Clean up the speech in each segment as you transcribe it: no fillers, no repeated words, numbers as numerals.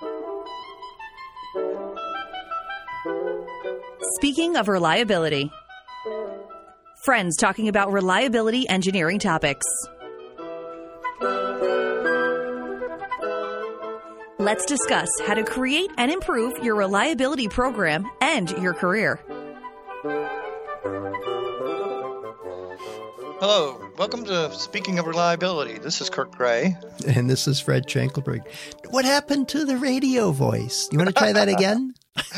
Speaking of reliability, friends talking about reliability engineering topics. Let's discuss how to create and improve your reliability program and your career. Hello, welcome to Speaking of Reliability. This is Kirk Gray. And this is Fred Schenkelberg. What happened to the radio voice? You want to try that again?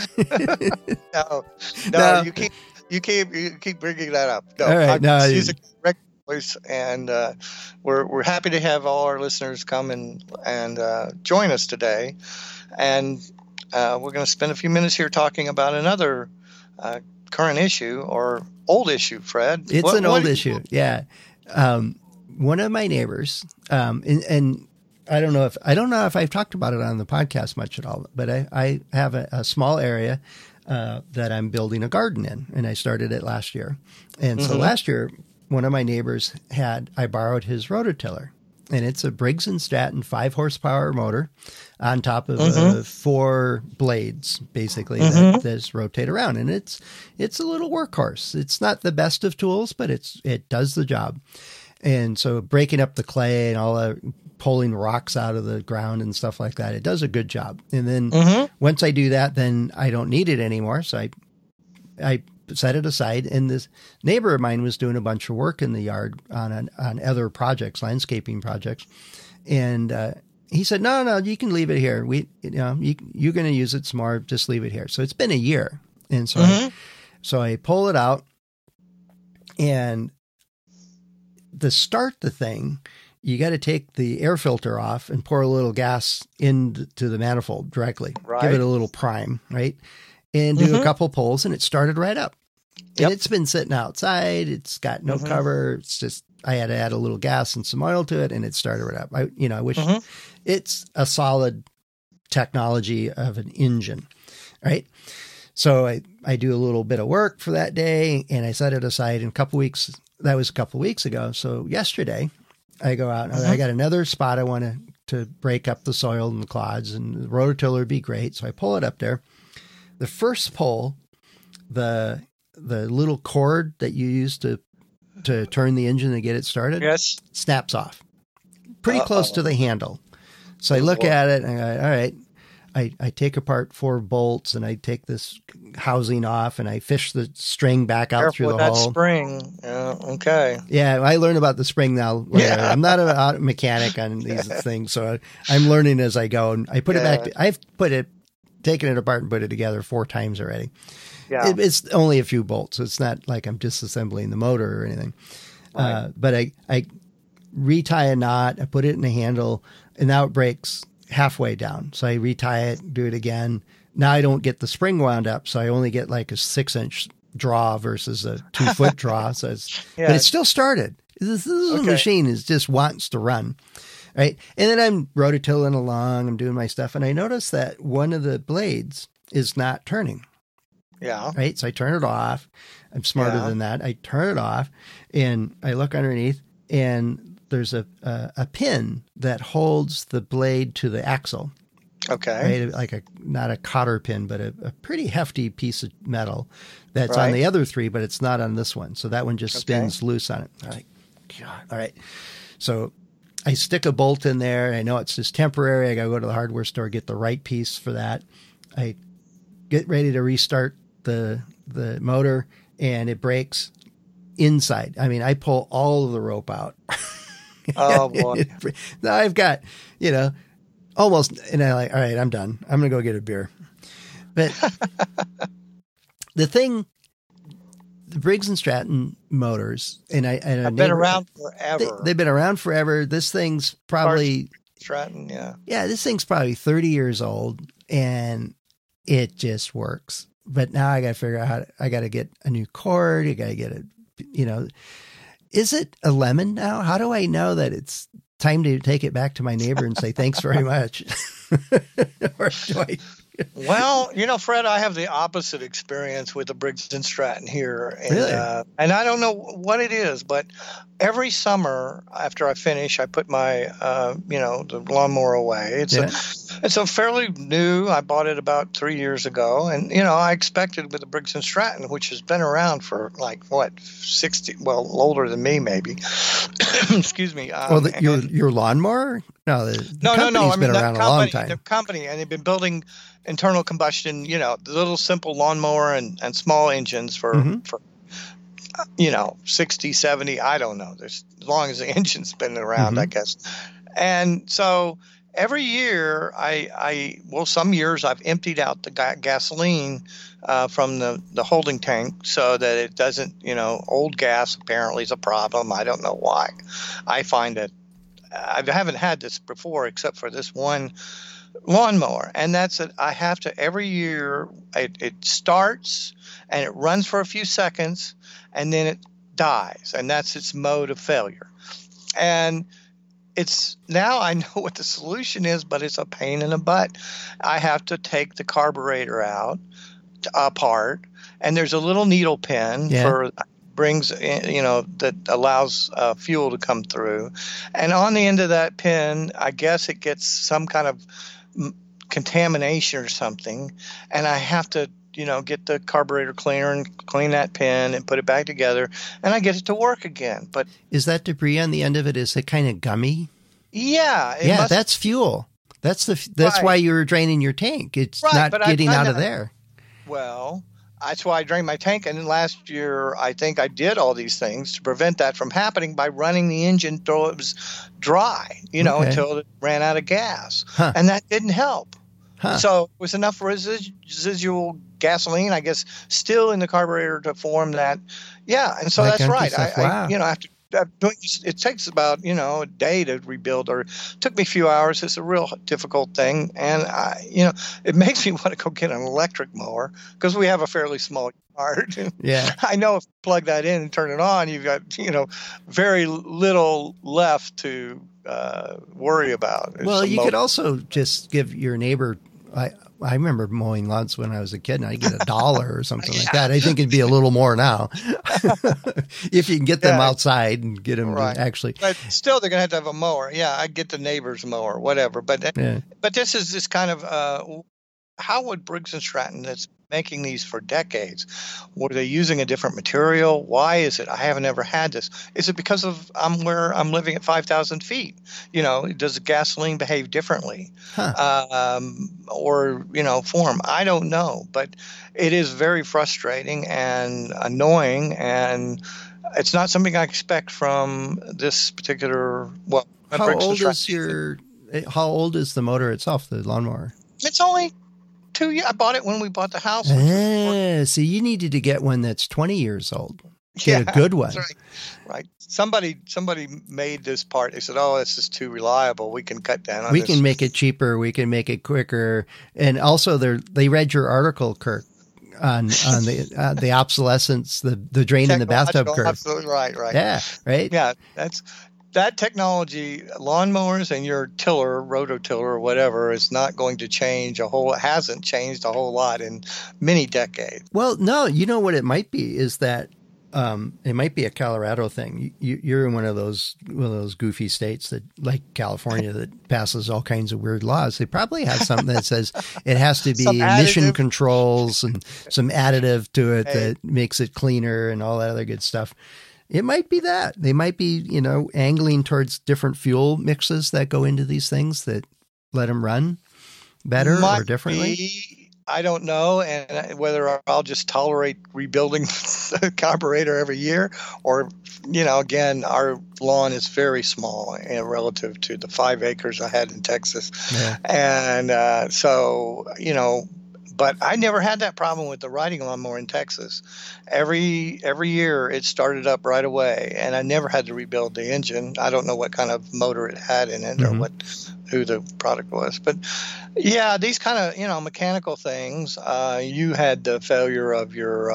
No. You keep bringing that up. No, all right, I'm using regular voice, and we're happy to have all our listeners come and join us today. And we're going to spend a few minutes here talking about another current issue or old issue, Fred. It's an old issue, yeah. One of my neighbors, and I don't know if I've talked about it on the podcast much at all, but I have a small area that I'm building a garden in, and I started it last year. And so last year, one of my neighbors I borrowed his rototiller, and it's a Briggs & Stratton 5-horsepower motor on top of 4 blades, basically, that rotate around. And it's a little workhorse. It's not the best of tools, but it does the job. And so breaking up the clay and all the pulling rocks out of the ground and stuff like that, it does a good job. And then once I do that, then I don't need it anymore. So I set it aside. And this neighbor of mine was doing a bunch of work in the yard on other projects, landscaping projects. And he said, no, you can leave it here. You're going to use it some more. Just leave it here. So it's been a year. And so I pull it out, and to start the thing, you got to take the air filter off and pour a little gas into the manifold directly. Right. Give it a little prime, right? And do a couple pulls, and it started right up. Yep. And it's been sitting outside. It's got no cover. It's just, I had to add a little gas and some oil to it, and it started right up. I wish it's a solid technology of an engine, right? So I do a little bit of work for that day, and I set it aside in a couple weeks. That was a couple of weeks ago. So yesterday I go out and I got another spot I want to break up the soil and the clods, and the rototiller would be great. So I pull it up there. The first pull, the little cord that you use to turn the engine and get it started, snaps off pretty close to the handle. So I look at it and I go, all right. I take apart 4 bolts, and I take this housing off, and I fish the string back out through the hole. That spring. Okay. Yeah, I learn about the spring now. Yeah. I'm not a mechanic on these things, so I'm learning as I go. And I put it back. I've taken it apart and put it together 4 times already. Yeah. It's only a few bolts. So it's not like I'm disassembling the motor or anything. Right. But I retie a knot, I put it in the handle, and now it breaks halfway down. So I retie it, do it again. Now I don't get the spring wound up, so I only get like a 6-inch draw versus a 2-foot draw. So but it still started. This machine just wants to run, right? And then I'm rototilling along, I'm doing my stuff, and I notice that one of the blades is not turning. Yeah. Right. So I turn it off. I'm smarter than that. I turn it off, and I look underneath, and there's a pin that holds the blade to the axle. Okay. Right? Like not a cotter pin, but a pretty hefty piece of metal that's on the other 3, but it's not on this one. So that one just spins loose on it. I'm like, God. All right. So I stick a bolt in there. I know it's just temporary. I got to go to the hardware store, get the right piece for that. I get ready to restart the motor, and it breaks inside. I mean, I pull all of the rope out. Oh boy! Now I've got, almost, and I'm like, all right, I'm done. I'm going to go get a beer. But the Briggs & Stratton motors, I've been around forever. They've been around forever. This thing's probably Stratton, yeah. This thing's probably 30 years old, and it just works. But now I got to figure out I got to get a new cord. You got to get is it a lemon now? How do I know that it's time to take it back to my neighbor and say, thanks very much? Or do I Well, Fred, I have the opposite experience with the Briggs & Stratton here. And, really? And I don't know what it is, but every summer after I finish, I put my, the lawnmower away. It's It's a fairly new. I bought it about 3 years ago, and I expected with the Briggs and Stratton, which has been around for like what 60, well, older than me maybe. Excuse me. Well, your lawnmower? No, the company's been around a long time. The company, and they've been building internal combustion, the little simple lawnmower and small engines for 60, 70, I don't know. As long as the engine's been around, I guess. And so every year, some years I've emptied out the gasoline from the holding tank so that it doesn't, old gas apparently is a problem. I don't know why. I find that I haven't had this before except for this one lawnmower. And that's it. I have to every year, it starts and it runs for a few seconds and then it dies. And that's its mode of failure. And now I know what the solution is, but it's a pain in the butt. I have to take the carburetor apart, and there's a little needle pin that allows fuel to come through. And on the end of that pin, I guess it gets some kind of contamination or something, and I have to get the carburetor cleaner and clean that pin and put it back together, and I get it to work again. But is that debris on the end of it? Is it kind of gummy? Yeah. That's fuel. That's why you're draining your tank. It's not getting out of there. Well, that's why I drained my tank. And then last year, I think I did all these things to prevent that from happening by running the engine till it was dry, until it ran out of gas. And that didn't help. So it was enough residual gasoline, I guess, still in the carburetor to form that. Yeah, and so that's right. After doing this, it takes about a day to rebuild, or it took me a few hours. It's a real difficult thing, and it makes me want to go get an electric mower because we have a fairly small yard. Yeah, I know if you plug that in and turn it on, you've got very little left to worry about. Well, you could also just give your neighbor. I remember mowing lawns when I was a kid, and I'd get $1 or something like that. I think it'd be a little more now if you can get them outside and get them to actually. But still, they're going to have a mower. Yeah, I get the neighbor's mower, whatever. But this is this kind of how would Briggs and Stratton that's making these for decades? Were they using a different material? Why is it? I haven't ever had this. Is it because of where I'm living at 5,000 feet? Does the gasoline behave differently? Or form? I don't know, but it is very frustrating and annoying, and it's not something I expect from this particular. Well, how old is the motor itself? The lawnmower? It's only 2 years. I bought it when we bought the house. So you needed to get one that's 20 years old. Get a good one. That's right. Somebody made this part. They said, "Oh, this is too reliable. We can cut down on this. We can make it cheaper. We can make it quicker." And also, they read your article, Kirk, on the obsolescence, the drain in the bathtub curve. Absolutely right. Yeah, right. Yeah, that technology, lawnmowers and your tiller, rototiller or whatever, is not going to change hasn't changed a whole lot in many decades. Well, no, what it might be is that it might be a Colorado thing. You're in one of those goofy states that, like California, that passes all kinds of weird laws. They probably have something that says it has to be emission controls and some additive to it that makes it cleaner and all that other good stuff. It might be that. They might be, angling towards different fuel mixes that go into these things that let them run better or differently. I don't know, and whether I'll just tolerate rebuilding the carburetor every year, or again, our lawn is very small relative to the 5 acres I had in Texas, and so But I never had that problem with the riding lawnmower in Texas. Every year it started up right away, and I never had to rebuild the engine. I don't know what kind of motor it had in it or who the product was. But yeah, these kind of mechanical things. You had the failure of your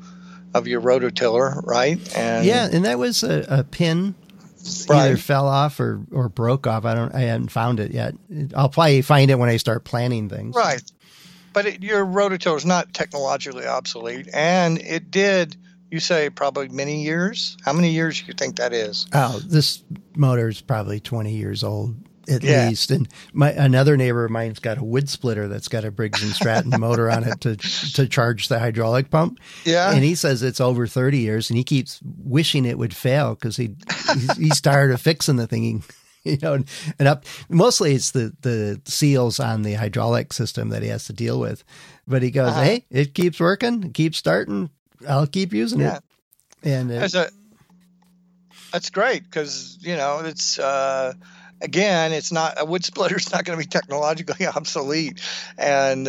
rototiller, right? And that was a pin. Either fell off or broke off. I haven't found it yet. I'll probably find it when I start planning things. Right. But your rototiller is not technologically obsolete, and it did, you say, probably many years? How many years do you think that is? Oh, this motor is probably 20 years old. at least. And another neighbor of mine's got a wood splitter that's got a Briggs and Stratton motor on it to charge the hydraulic pump. Yeah. And he says it's over 30 years and he keeps wishing it would fail because he's tired of fixing the thing. Mostly it's the seals on the hydraulic system that he has to deal with. But he goes, hey, it keeps working, it keeps starting. I'll keep using it. And that's great because, it's, again, it's not a wood splitter. It's not going to be technologically obsolete. And,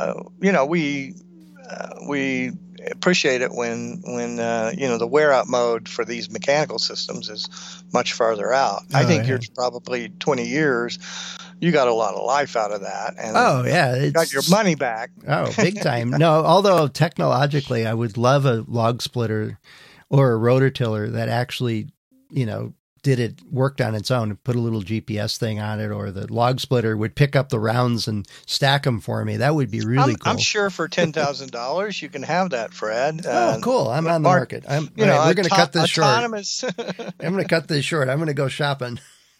we appreciate it when the wear out mode for these mechanical systems is much farther out. I think yours probably 20 years. You got a lot of life out of that. And you got your money back. Oh, big time. No, although technologically I would love a log splitter or a rototiller that actually, worked on its own and put a little GPS thing on it, or the log splitter would pick up the rounds and stack them for me. That would be really cool. I'm sure for $10,000 you can have that, Fred. Oh, cool. I'm on the market. We're going to cut this short. I'm going to cut this short. I'm going to go shopping.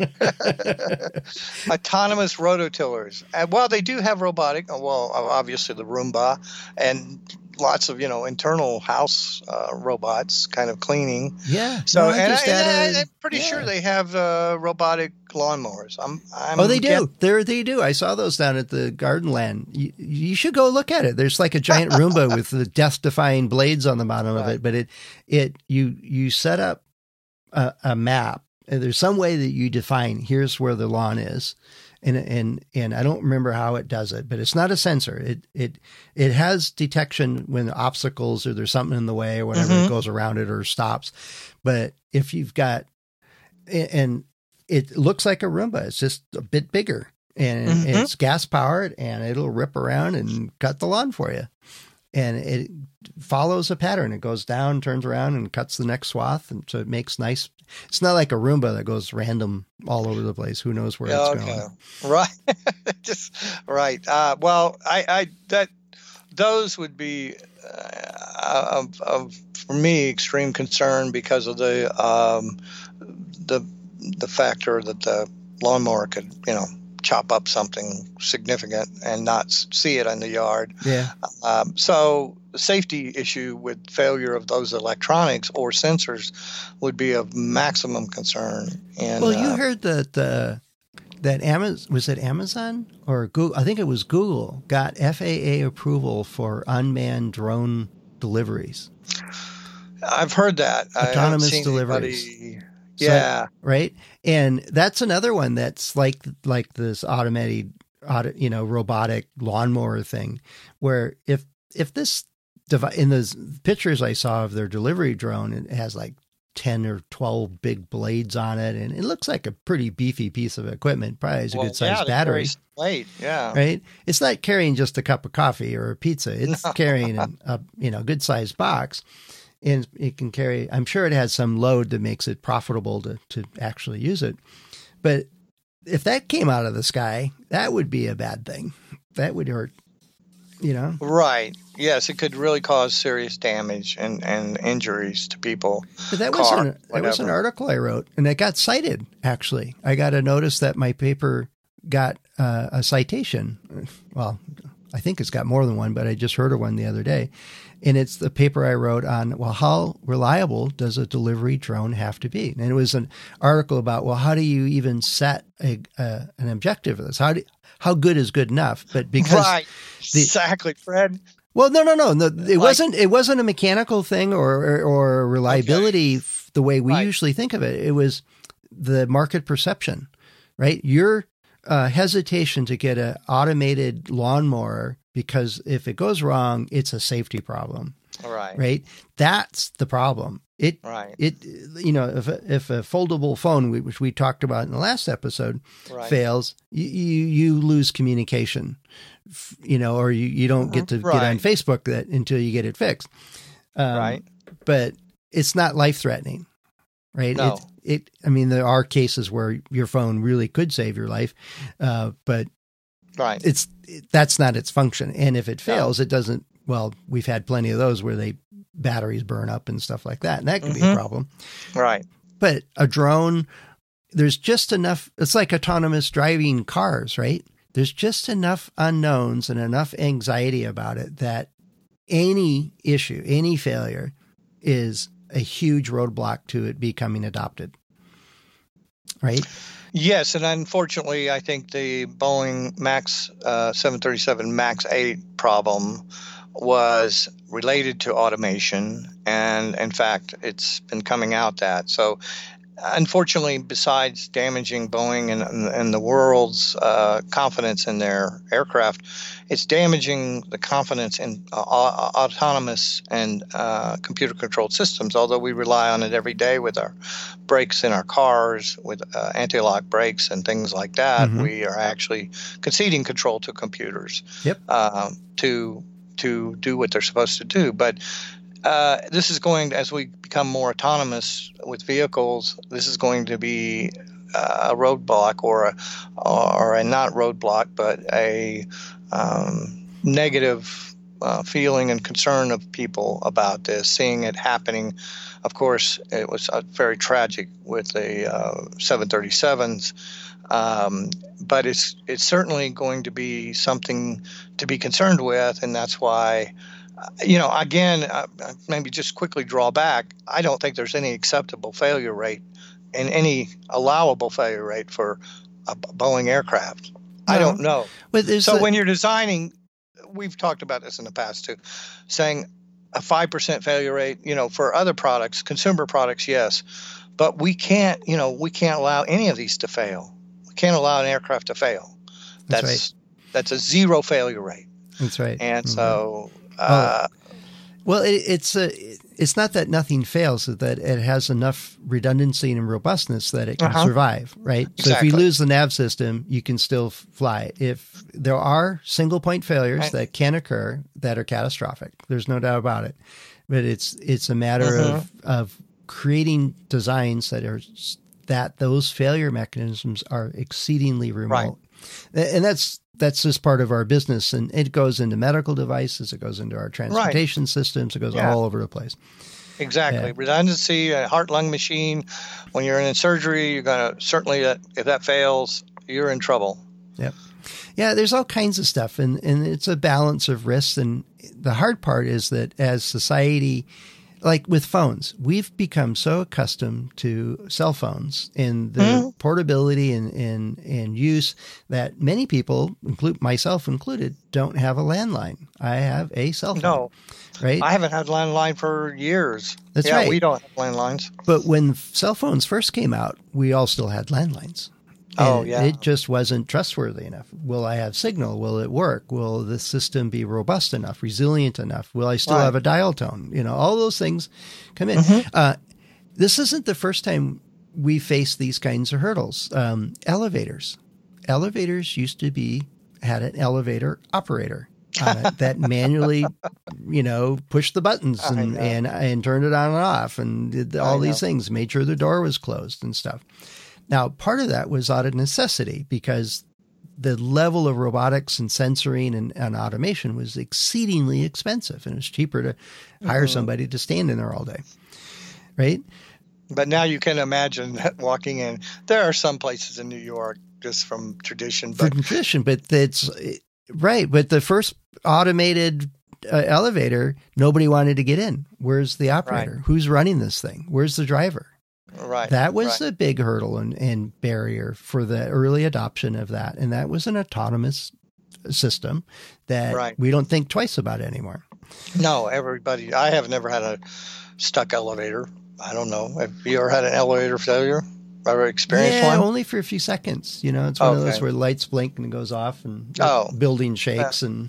Autonomous rototillers. Well, they do have robotic. Well, obviously the Roomba and lots of internal house robots, kind of cleaning. Yeah. So I'm pretty sure they have robotic lawnmowers. They do. They do. I saw those down at the Garden Land. You should go look at it. There's like a giant Roomba with the death-defying blades on the bottom of it. But you set up a map. And there's some way that you define here's where the lawn is, and I don't remember how it does it, but it's not a sensor. It has detection when obstacles or there's something in the way or whatever, it goes around it or stops. But if you've got, and it looks like a Roomba, it's just a bit bigger, and it's gas powered, and it'll rip around and cut the lawn for you. And it follows a pattern. It goes down, turns around, and cuts the next swath. And so it makes nice. It's not like a Roomba that goes random all over the place. Who knows where it's going? Right. Just right. Those would be for me extreme concern because of the factor that the lawnmower could chop up something significant and not see it in the yard. Yeah. So the safety issue with failure of those electronics or sensors would be of maximum concern. And you heard that Amazon, was it Amazon or Google? I think it was Google got FAA approval for unmanned drone deliveries. I've heard that. Autonomous deliveries. Yeah. So, right. And that's another one that's like this automated, robotic lawnmower thing, where if this device, in those pictures I saw of their delivery drone, it has like 10 or 12 big blades on it. And it looks like a pretty beefy piece of equipment. Probably has a good sized battery. Weight, yeah. Right. It's not carrying just a cup of coffee or a pizza. It's carrying a good sized box. And it can carry, I'm sure it has some load that makes it profitable to actually use it. But if that came out of the sky, that would be a bad thing. That would hurt, Right. Yes, it could really cause serious damage and injuries to people. But that was an article I wrote, and it got cited, actually. I got a notice that my paper got a citation. Well, I think it's got more than one, but I just heard of one the other day. And it's the paper I wrote on, how reliable does a delivery drone have to be? And it was an article about, how do you even set an objective of this? How good is good enough? But because exactly, Fred. Well, no. It wasn't a mechanical thing or reliability the way we usually think of it. It was the market perception, right? Your hesitation to get an automated lawnmower because if it goes wrong, it's a safety problem. Right. That's the problem. If a foldable phone, which we talked about in the last episode, fails, you lose communication, or you don't get to get on Facebook until you get it fixed. But it's not life threatening. Right. No. There are cases where your phone really could save your life, but that's not its function. And if it fails, it doesn't. Well, we've had plenty of those where batteries burn up and stuff like that, and that can be a problem. Right. But a drone there's just enough. It's like autonomous driving cars, right? There's just enough unknowns and enough anxiety about it that any issue, any failure is a huge roadblock to it becoming adopted. Right? Yes, and unfortunately, I think the Boeing MAX 737 MAX 8 problem was related to automation, and in fact, it's been coming out that. So, unfortunately, besides damaging Boeing and the world's confidence in their aircraft, it's damaging the confidence in autonomous and computer-controlled systems, although we rely on it every day with our brakes in our cars, with anti-lock brakes and things like that. Mm-hmm. We are actually conceding control to computers to do what they're supposed to do. But this is going, as we become more autonomous with vehicles, this is going to be a roadblock or a not roadblock, but a negative feeling and concern of people about this, seeing it happening. Of course, it was very tragic with the 737s, but it's certainly going to be something to be concerned with, and that's why. Again, maybe just quickly draw back. I don't think there's any acceptable failure rate and any allowable failure rate for a Boeing aircraft. No. I don't know. So when you're designing, we've talked about this in the past too, saying a 5% failure rate, for other products, consumer products, yes, but we can't allow any of these to fail. We can't allow an aircraft to fail. That's right. That's a zero failure rate. That's right. And so. It's not that nothing fails; it's that it has enough redundancy and robustness that it can survive, right? Exactly. So if you lose the nav system, you can still fly. If there are single point failures that can occur that are catastrophic, there's no doubt about it. But it's a matter of creating designs that those failure mechanisms are exceedingly remote. Right. And that's just part of our business, and it goes into medical devices, it goes into our transportation systems, it goes all over the place. Exactly. Redundancy, a heart-lung machine, when you're in surgery, you're going to certainly, if that fails, you're in trouble. Yep. Yeah, there's all kinds of stuff, and it's a balance of risks, and the hard part is that as society, like with phones, we've become so accustomed to cell phones and the portability and use that many people, myself included, don't have a landline. I have a cell phone. No. Right? I haven't had a landline for years. That's right. We don't have landlines. But when cell phones first came out, we all still had landlines. And it just wasn't trustworthy enough. Will I have signal? Will it work? Will the system be robust enough, resilient enough? Will I still have a dial tone? All those things come in. This isn't the first time we face these kinds of hurdles. Elevators used to had an elevator operator on it that manually, pushed the buttons and turned it on and off and did all these things, made sure the door was closed and stuff. Now, part of that was out of necessity because the level of robotics and sensoring and automation was exceedingly expensive, and it was cheaper to hire somebody to stand in there all day, right? But now you can imagine walking in. There are some places in New York just from tradition. But it's right. But the first automated elevator, nobody wanted to get in. Where's the operator? Right. Who's running this thing? Where's the driver? Right. That was a big hurdle and barrier for the early adoption of that. And that was an autonomous system that we don't think twice about anymore. No, I have never had a stuck elevator. I don't know. Have you ever had an elevator failure? Ever experienced one? Yeah, only for a few seconds. It's one of those where lights blink and it goes off and building shakes and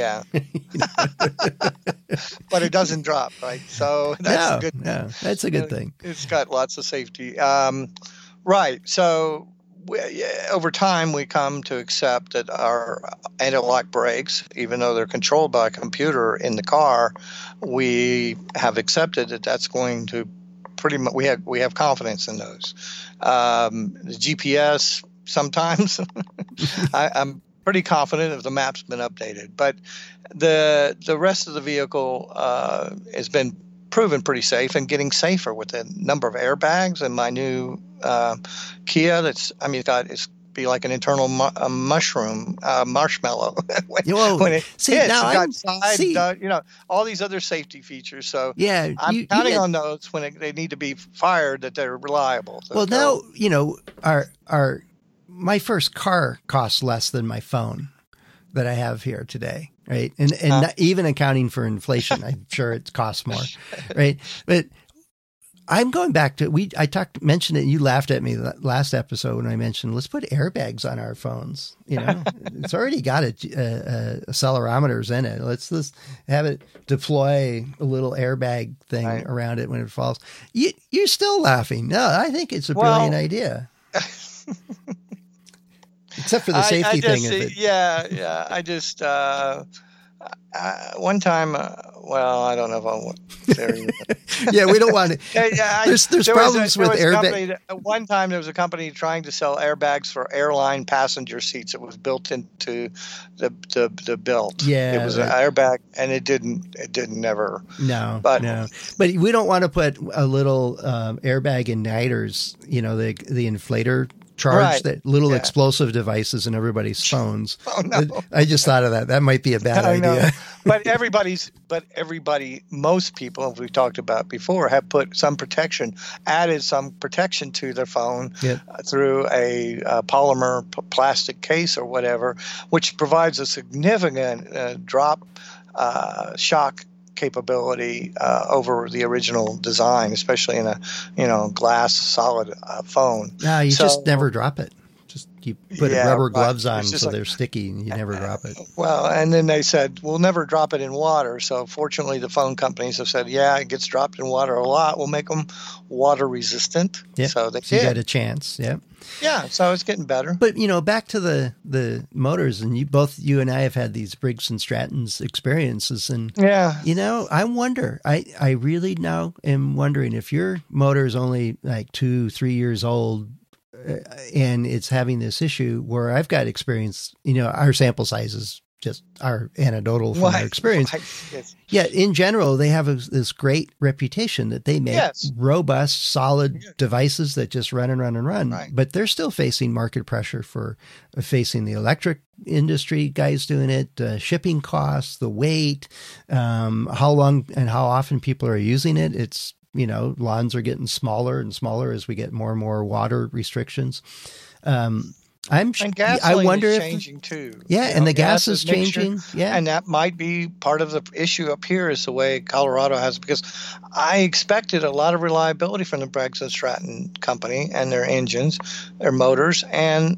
but it doesn't drop, right? So that's a good thing. Yeah, that's a good thing. It's got lots of safety. Right. So over time, we come to accept that our anti-lock brakes, even though they're controlled by a computer in the car, we have accepted that that's going to pretty much, we have confidence in those. The GPS, sometimes I'm pretty confident if the map's been updated, but the rest of the vehicle has been proven pretty safe and getting safer with the number of airbags. And my new Kia, it's be like an internal marshmallow when it hits. All these other safety features. So yeah, I'm counting on those when they need to be fired, that they're reliable. So now, my first car costs less than my phone that I have here today. Right. And not even accounting for inflation, I'm sure it costs more. Right. But I'm going back to, mentioned it, and you laughed at me last episode when I mentioned, let's put airbags on our phones. It's already got accelerometers in it. Let's just have it deploy a little airbag thing around it when it falls. You're still laughing. No, I think it's a brilliant idea. Except for the safety thing. One time, I don't know if I want yeah, we don't want to. There's problems with airbags. One time there was a company trying to sell airbags for airline passenger seats. It was built into the belt. Yeah, it was an airbag, and it didn't never. No, but we don't want to put a little airbag igniters. The inflator charge that little explosive devices in everybody's phones. Oh, no. I just thought of that. That might be a bad idea. But most people, as we've talked about before, have added some protection to their phone through a polymer plastic case or whatever, which provides a significant drop shock capability over the original design, especially in a glass solid phone. No, you just never drop it. Just you put rubber gloves on so they're sticky and you never drop it. Well, and then they said, we'll never drop it in water. So fortunately, the phone companies have said, it gets dropped in water a lot. We'll make them water resistant. Yep. So they you got a chance. Yeah. Yeah, so it's getting better. But back to the motors, and you and I have had these Briggs and Stratton's experiences, and I wonder. I really now am wondering if your motor is only like 2-3 years old, and it's having this issue where I've got experience. Our sample size is just our anecdotal from our experience. Yes. Yeah, in general, they have this great reputation that they make robust, solid devices that just run and run and run. Right. But they're still facing market pressure for facing the electric industry guys doing it, shipping costs, the weight, how long and how often people are using it. It's, lawns are getting smaller and smaller as we get more and more water restrictions. And gasoline is changing too. Yeah, and the gas is changing. Yeah, and that might be part of the issue up here is the way Colorado has, because I expected a lot of reliability from the Briggs and Stratton company and their engines, their motors, and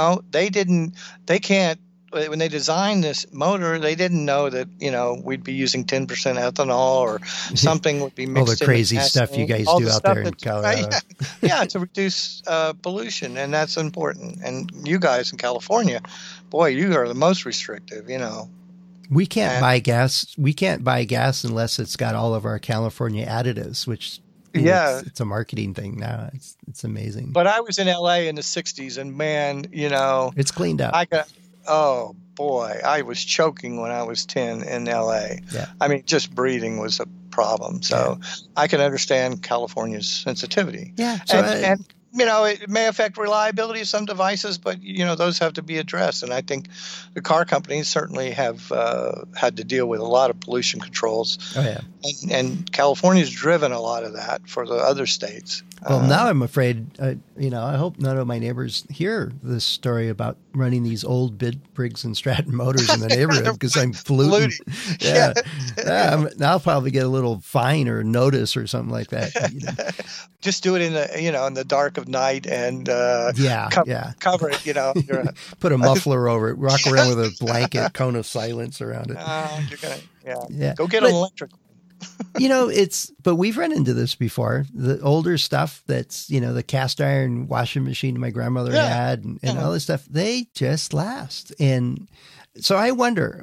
they can't. When they designed this motor, they didn't know that, we'd be using 10% ethanol or something would be mixed in. All the crazy stuff you guys do out there in Colorado. To reduce pollution, and that's important. And you guys in California, boy, you are the most restrictive, We can't buy gas. We can't buy gas unless it's got all of our California additives, which it's a marketing thing now. It's amazing. But I was in LA in the 60s, and man, it's cleaned up. Oh boy, I was choking when I was 10 in LA. Yeah. I mean, just breathing was a problem. So I can understand California's sensitivity. Yeah. So and it may affect reliability of some devices, but those have to be addressed. And I think the car companies certainly have had to deal with a lot of pollution controls. Oh yeah. And California's driven a lot of that for the other states. Well, now I'm afraid, I hope none of my neighbors hear this story about running these old Briggs and Stratton motors in the neighborhood because I'm polluting. Yeah. Now I'll probably get a little fine or notice or something like that. Just do it in the dark of night and cover it. Put a muffler over it. Walk around with a blanket, cone of silence around it. You're gonna go get an electric. But we've run into this before. The older stuff that's, the cast iron washing machine my grandmother had and all this stuff, they just last. And so I wonder,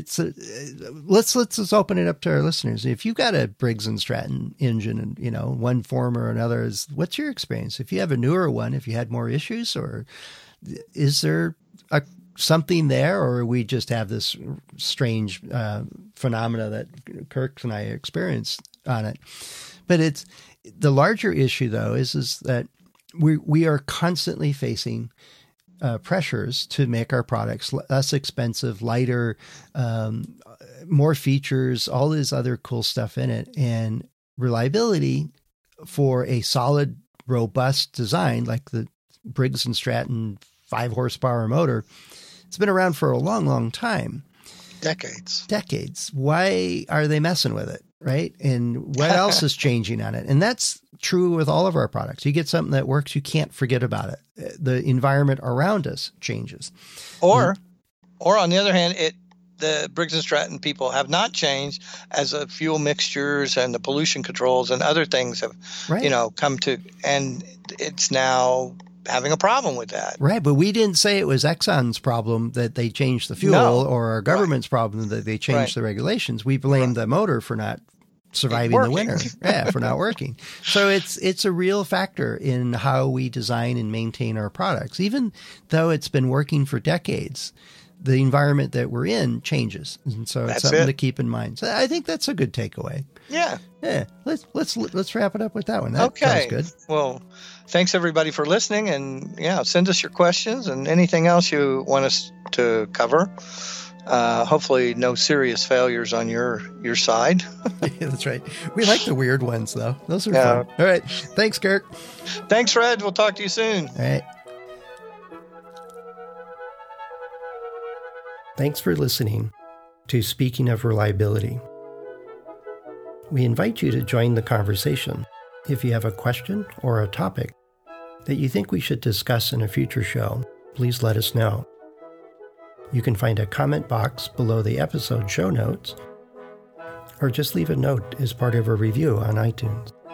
let's open it up to our listeners. If you've got a Briggs and Stratton engine and, one form or another, what's your experience? If you have a newer one, if you had more issues, or is there something there, or we just have this strange phenomena that Kirk and I experienced on it. But it's the larger issue, though, is that we are constantly facing pressures to make our products less expensive, lighter, more features, all this other cool stuff in it. And reliability for a solid, robust design like the Briggs & Stratton 5 horsepower motor, it's been around for a long, long time. Decades. Why are they messing with it? Right. And what else is changing on it? And that's true with all of our products. You get something that works, you can't forget about it. The environment around us changes. Or on the other hand, the Briggs & Stratton people have not changed as the fuel mixtures and the pollution controls and other things have, come to, and it's now having a problem with that. Right. But we didn't say it was Exxon's problem that they changed the fuel or our government's problem that they changed the regulations. We blamed the motor for not surviving the winter. For not working. So it's a real factor in how we design and maintain our products. Even though it's been working for decades, the environment that we're in changes. And so it's something to keep in mind. So I think that's a good takeaway. Yeah. Yeah. Let's wrap it up with that one. That sounds good. Well, thanks everybody for listening, and send us your questions and anything else you want us to cover. Hopefully no serious failures on your side. Yeah, that's right. We like the weird ones though. Those are fun. All right. Thanks, Kirk. Thanks, Red. We'll talk to you soon. All right. Thanks for listening to Speaking of Reliability. We invite you to join the conversation. If you have a question or a topic that you think we should discuss in a future show, please let us know. You can find a comment box below the episode show notes, or just leave a note as part of a review on iTunes.